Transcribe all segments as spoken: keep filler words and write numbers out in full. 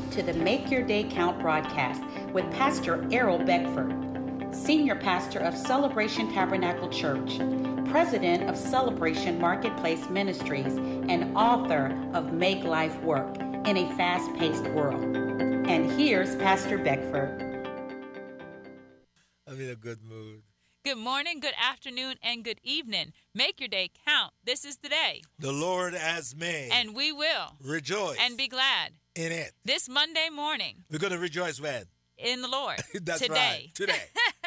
to the Make Your Day Count broadcast with Pastor Errol Beckford, Senior Pastor of Celebration Tabernacle Church, President of Celebration Marketplace Ministries, and author of Make Life Work in a Fast-Paced World. And here's Pastor Beckford. I'm in a good mood. Good morning, good afternoon, and good evening. Make your day count. This is the day. The Lord has made. And we will. Rejoice. And be glad. In it. This Monday morning. We're going to rejoice when? In the Lord. That's Today. right. Today.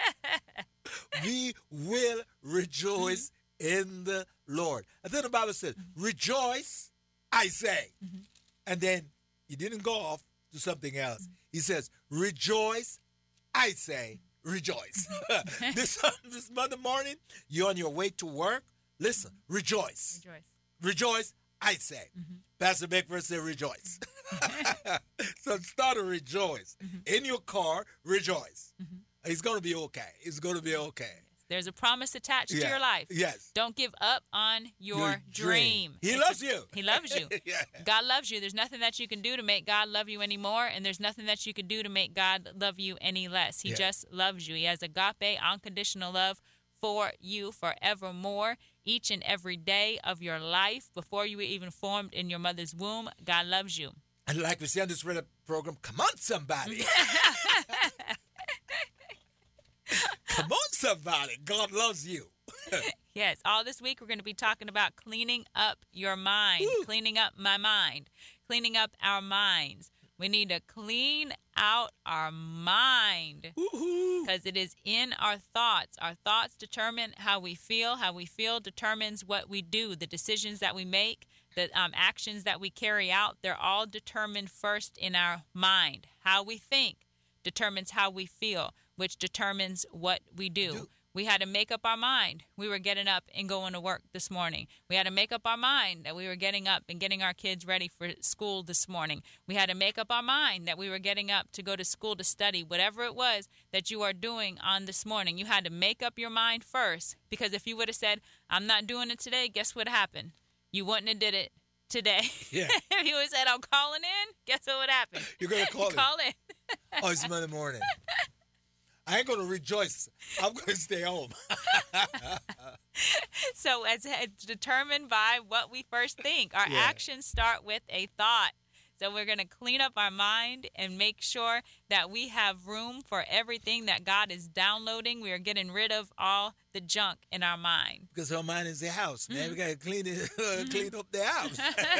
We will rejoice mm-hmm. in the Lord. And then the Bible says, mm-hmm. rejoice, I say. Mm-hmm. And then he didn't go off to something else. Mm-hmm. He says, rejoice, I say. Rejoice. this this Monday morning, you're on your way to work. Listen, rejoice. Rejoice. Rejoice, I say. Mm-hmm. Pastor Beckford said rejoice. So start to rejoice. Mm-hmm. In your car, rejoice. Mm-hmm. It's going to be okay. It's going to be okay. There's a promise attached yeah. to your life. Yes. Don't give up on your, your dream. dream. He it's loves a, you. He loves you. yeah. God loves you. There's nothing that you can do to make God love you anymore, and there's nothing that you can do to make God love you any less. He yeah. just loves you. He has agape, unconditional love for you forevermore, each and every day of your life. Before you were even formed in your mother's womb, God loves you. And like we say on this radio program, come on, somebody. Come on, somebody. God loves you. Yes. All this week, we're going to be talking about cleaning up your mind, Ooh. cleaning up my mind, cleaning up our minds. We need to clean out our mind because it is in our thoughts. Our thoughts determine how we feel. How we feel determines what we do, the decisions that we make, the um, actions that we carry out. They're all determined first in our mind. How we think determines how we feel, which determines what we do. do. We had to make up our mind. We were getting up and going to work this morning. We had to make up our mind that we were getting up and getting our kids ready for school this morning. We had to make up our mind that we were getting up to go to school to study. Whatever it was that you are doing on this morning, you had to make up your mind first, because if you would have said, I'm not doing it today, guess what happened? You wouldn't have did it today. Yeah. If you would have said, I'm calling in, guess what would happen? You're going to call in. Call in. Oh, it's Monday morning. I ain't going to rejoice. I'm going to stay home. So it's, it's determined by what we first think. Our yeah. actions start with a thought. So we're going to clean up our mind and make sure that we have room for everything that God is downloading. We are getting rid of all the junk in our mind. Because our mind is the house, man. Mm-hmm. We got to clean it, uh, clean up the house.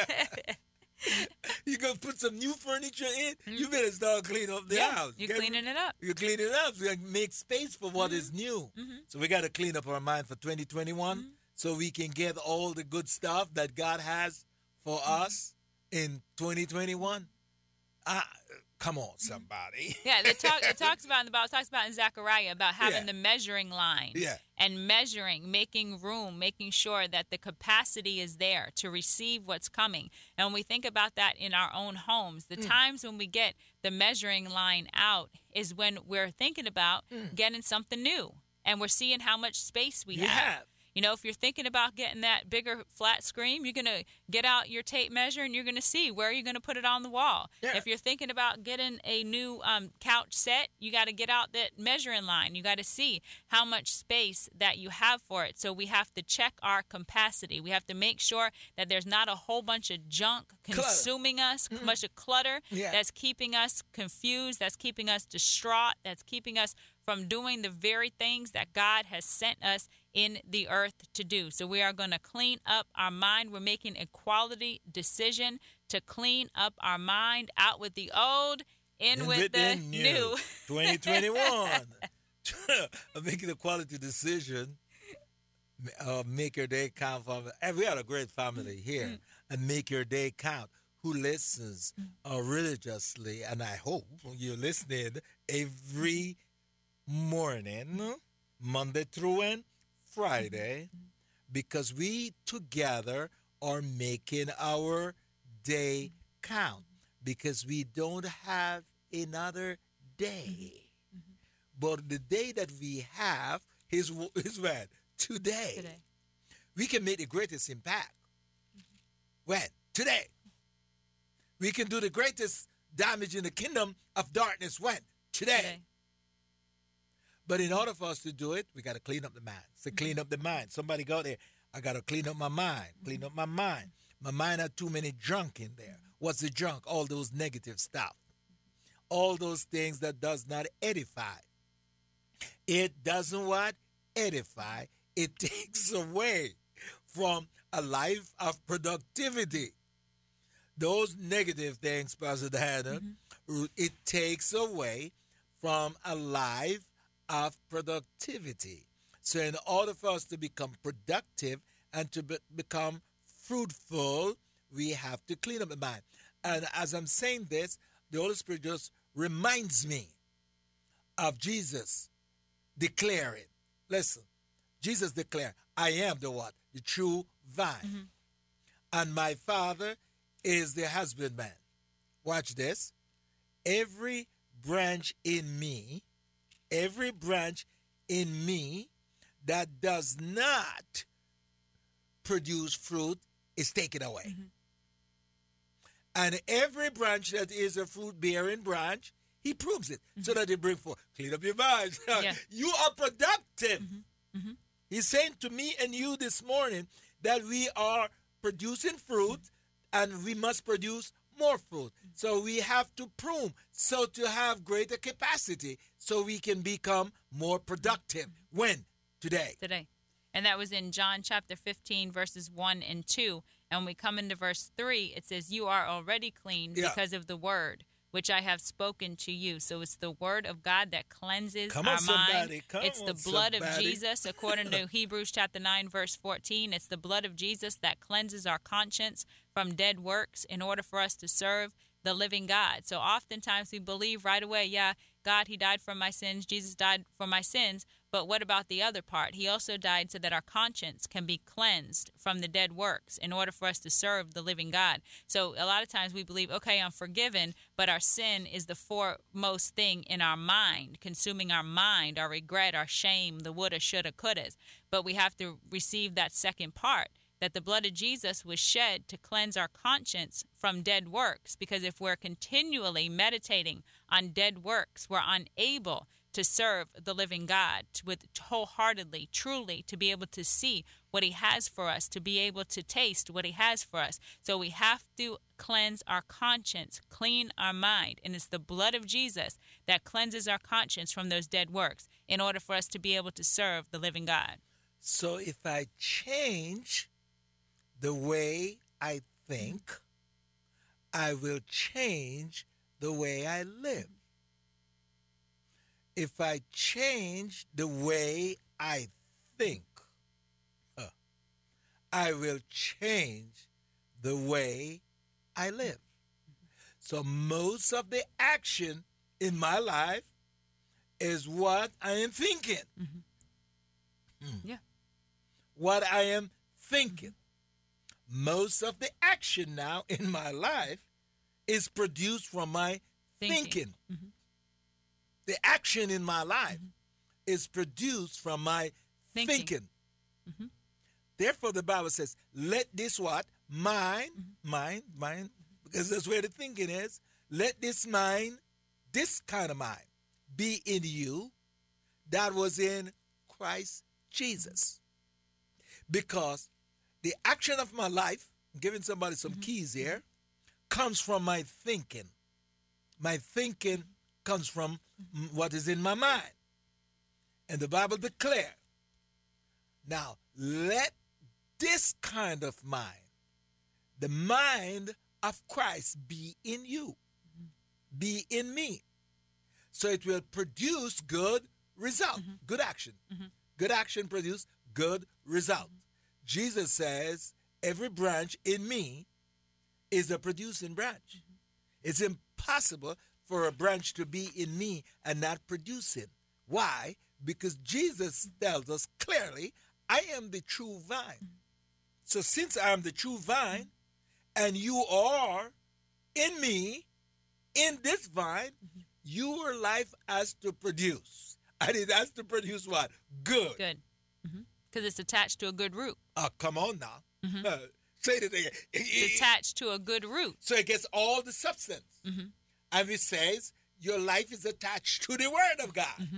You gonna put some new furniture in? Mm-hmm. You better start cleaning up the yeah, house. You're cleaning it up. You're cleaning it up. You gotta make space for what mm-hmm. is new. Mm-hmm. So we got to clean up our mind for twenty twenty-one mm-hmm. so we can get all the good stuff that God has for mm-hmm. us in twenty twenty-one. Uh, come on, somebody. Yeah, it, talk, it talks about in the Bible. It talks about in Zechariah about having yeah. the measuring line. Yeah. And measuring, making room, making sure that the capacity is there to receive what's coming. And when we think about that in our own homes, the mm. times when we get the measuring line out is when we're thinking about mm. getting something new. And we're seeing how much space we you have. have. You know, if you're thinking about getting that bigger flat screen, you're going to get out your tape measure and you're going to see where you're going to put it on the wall. Yeah. If you're thinking about getting a new um, couch set, you got to get out that measuring line. You got to see how much space that you have for it. So we have to check our capacity. We have to make sure that there's not a whole bunch of junk consuming clutter. us, Mm-hmm. a bunch of clutter yeah. that's keeping us confused, that's keeping us distraught, that's keeping us from doing the very things that God has sent us in the earth to do. So we are going to clean up our mind. We're making a quality decision to clean up our mind, out with the old, in and with the new. new. twenty twenty-one. I'm making a quality decision. Uh, make your day count. For, and we have a great family here. Mm-hmm. And make your day count. Who listens uh, religiously, and I hope you're listening every morning, Monday through and Friday, because we together are making our day count, because we don't have another day. Mm-hmm. But the day that we have is, is when? Today. Today. We can make the greatest impact. Mm-hmm. When? Today. We can do the greatest damaging the kingdom of darkness when? Today. Today. But in order for us to do it, we got to clean up the mind. So clean up the mind. Somebody go there. I got to clean up my mind. Clean up my mind. My mind had too many junk in there. What's the junk? All those negative stuff. All those things that does not edify. It doesn't what? Edify. It takes away from a life of productivity. Those negative things, Pastor Diana, mm-hmm. it takes away from a life of productivity. So in order for us to become productive and to be- become fruitful, we have to clean up the mind. And as I'm saying this, the Holy Spirit just reminds me of Jesus declaring, listen, Jesus declared, I am the what? The true vine. Mm-hmm. And my Father is the husbandman. Watch this. Every branch in me, every branch in me that does not produce fruit is taken away. Mm-hmm. And every branch that is a fruit-bearing branch, he proves it mm-hmm. so that they bring forth. Clean up your vines. Yeah. You are productive. Mm-hmm. Mm-hmm. He's saying to me and you this morning that we are producing fruit mm-hmm. and we must produce more fruit. Mm-hmm. So we have to prune so to have greater capacity so we can become more productive. Mm-hmm. When? Today. Today. And that was in John chapter fifteen, verses one and two. And when we come into verse three, it says, you are already clean yeah. because of the word which I have spoken to you. So it's the word of God that cleanses Come our on, mind. Come it's on, the blood somebody. of Jesus, according to Hebrews chapter nine, verse fourteen. It's the blood of Jesus that cleanses our conscience from dead works in order for us to serve the living God. So oftentimes we believe right away, yeah, God, he died for my sins. Jesus died for my sins. But what about the other part? He also died so that our conscience can be cleansed from the dead works in order for us to serve the living God. So a lot of times we believe, okay, I'm forgiven, but our sin is the foremost thing in our mind, consuming our mind, our regret, our shame, the woulda, shoulda, couldas. But we have to receive that second part, that the blood of Jesus was shed to cleanse our conscience from dead works. Because if we're continually meditating on dead works, we're unable to serve the living God with wholeheartedly, truly, to be able to see what he has for us, to be able to taste what he has for us. So we have to cleanse our conscience, clean our mind. And it's the blood of Jesus that cleanses our conscience from those dead works in order for us to be able to serve the living God. So if I change the way I think, I will change the way I live. If I change the way I think, uh, I will change the way I live. So most of the action in my life is what I am thinking. Mm-hmm. Mm. Yeah. What I am thinking. Most of the action now in my life is produced from my thinking. thinking. Mm-hmm. The action in my life mm-hmm. is produced from my thinking. thinking. Mm-hmm. Therefore, the Bible says, let this what? Mind, mm-hmm. mind, mind, because that's where the thinking is. Let this mind, this kind of mind, be in you that was in Christ Jesus. Because the action of my life, I'm giving somebody some mm-hmm. keys here, comes from my thinking. My thinking comes from what is in my mind. And the Bible declares, now let this kind of mind, the mind of Christ, be in you, mm-hmm. be in me. So it will produce good result, mm-hmm. good action. Mm-hmm. Good action produce good result. Mm-hmm. Jesus says, every branch in me is a producing branch. Mm-hmm. It's impossible for a branch to be in me and not producing. Why? Because Jesus tells us clearly, I am the true vine. Mm-hmm. So since I am the true vine, mm-hmm. and you are in me, in this vine, mm-hmm. your life has to produce. And it has to produce what? Good. Good. Because mm-hmm. it's attached to a good root. Oh, come on now. Mm-hmm. Uh, say it again. It's attached to a good root. So it gets all the substance. Mm-hmm. And it says your life is attached to the Word of God. Mm-hmm.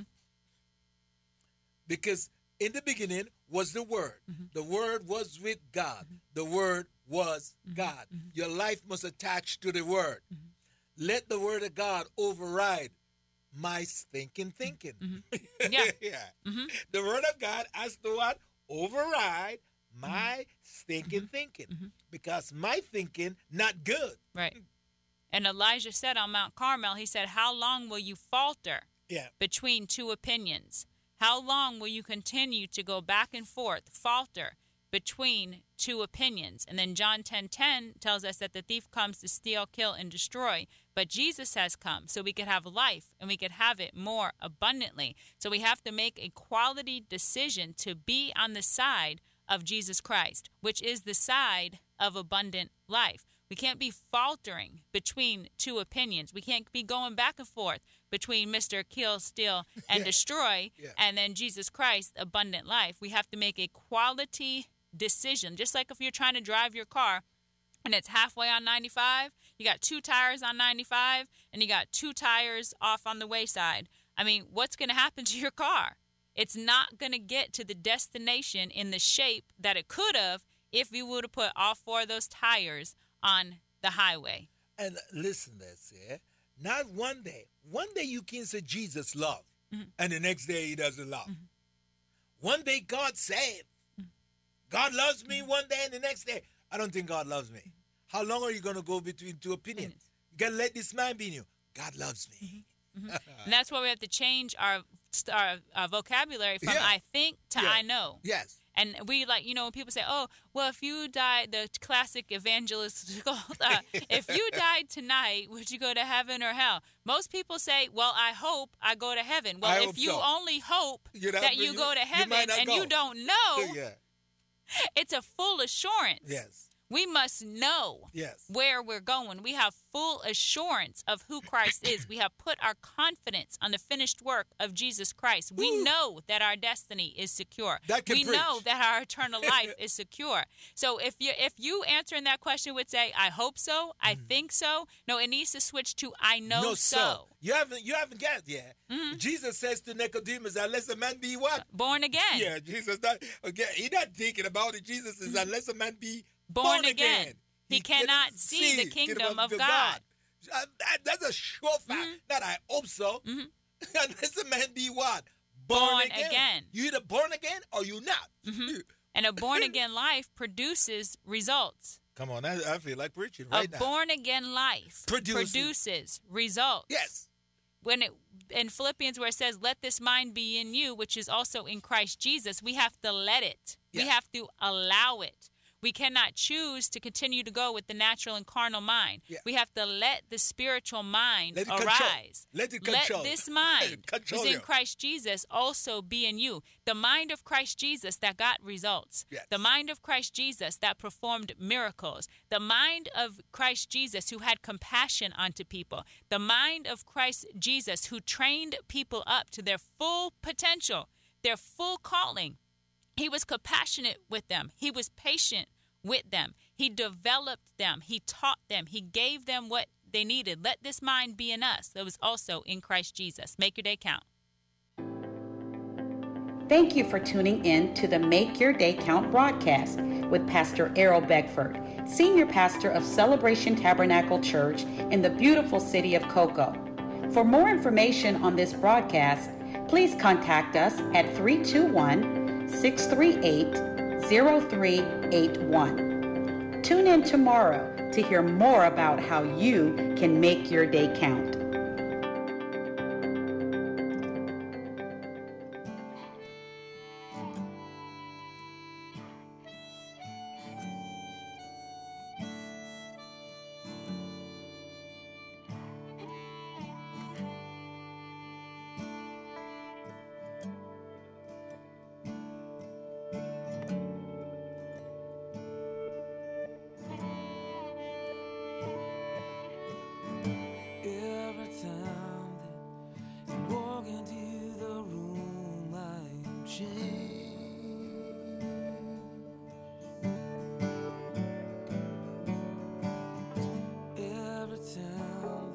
Because in the beginning was the Word. Mm-hmm. The Word was with God. Mm-hmm. The Word was mm-hmm. God. Mm-hmm. Your life must attach to the Word. Mm-hmm. Let the Word of God override my stinking thinking. Mm-hmm. Yeah. yeah. Mm-hmm. The Word of God has to what? Override my mm-hmm. stinking mm-hmm. thinking. Mm-hmm. Because my thinking not good. Right. And Elijah said on Mount Carmel, he said, how long will you falter yeah. between two opinions? How long will you continue to go back and forth, falter between two opinions? And then John ten ten tells us that the thief comes to steal, kill, and destroy. But Jesus has come so we could have life and we could have it more abundantly. So we have to make a quality decision to be on the side of Jesus Christ, which is the side of abundant life. We can't be faltering between two opinions. We can't be going back and forth between Mister Kill, Steal, and yeah. Destroy yeah. and then Jesus Christ, abundant life. We have to make a quality decision. Just like if you're trying to drive your car and it's halfway on ninety-five, you got two tires on ninety-five, and you got two tires off on the wayside. I mean, what's going to happen to your car? It's not going to get to the destination in the shape that it could have if you would have put all four of those tires on the highway. And listen this, yeah? Not one day. One day you can say Jesus love, mm-hmm. and the next day he doesn't love. Mm-hmm. One day God saved. Mm-hmm. God loves me one day, and the next day, I don't think God loves me. Mm-hmm. How long are you going to go between two opinions? Mm-hmm. You got to let this mind be in you. God loves me. Mm-hmm. Mm-hmm. And that's why we have to change our, our, our vocabulary from yeah. I think to yeah. I know. Yes. And we like, you know, when people say, oh, well, if you died, the classic evangelist, uh, if you died tonight, would you go to heaven or hell? Most people say, well, I hope I go to heaven. Well, I if hope you so. only hope that you, you go to heaven you and go. you don't know, yeah. it's a full assurance. Yes. We must know yes. where we're going. We have full assurance of who Christ is. We have put our confidence on the finished work of Jesus Christ. We Ooh. know that our destiny is secure. That can we preach. know that our eternal life is secure. So if you if you answering that question would say, I hope so, I mm. think so. No, it needs to switch to I know no, so. so. You haven't you haven't got it yet. Mm-hmm. Jesus says to Nicodemus, unless a man be what? Born again. Yeah, Jesus not again. He's not thinking about it. Jesus says, mm-hmm. unless a man be Born, born again. again. He, he cannot see, see the kingdom of, of God. God. Uh, that, that's a sure fact. Mm-hmm. Not I hope so. Mm-hmm. Unless a man be what? Born, born again. again. You either born again or you not. Mm-hmm. And a born again life produces results. Come on, I, I feel like preaching right a now. A born again life produces. produces results. Yes. When it in Philippians where it says, let this mind be in you, which is also in Christ Jesus, we have to let it. Yes. We have to allow it. We cannot choose to continue to go with the natural and carnal mind. Yeah. We have to let the spiritual mind let it arise. Let it control. Let this mind, which is in Christ Jesus, also be in you. The mind of Christ Jesus that got results. Yes. The mind of Christ Jesus that performed miracles. The mind of Christ Jesus who had compassion unto people. The mind of Christ Jesus who trained people up to their full potential, their full calling. He was compassionate with them. He was patient with them. He developed them. He taught them. He gave them what they needed. Let this mind be in us that was also in Christ Jesus. Make your day count. Thank you for tuning in to the Make Your Day Count broadcast with Pastor Errol Beckford, Senior Pastor of Celebration Tabernacle Church in the beautiful city of Cocoa. For more information on this broadcast, please contact us at three two one, six three eight, zero three eight one. Tune in tomorrow to hear more about how you can make your day count.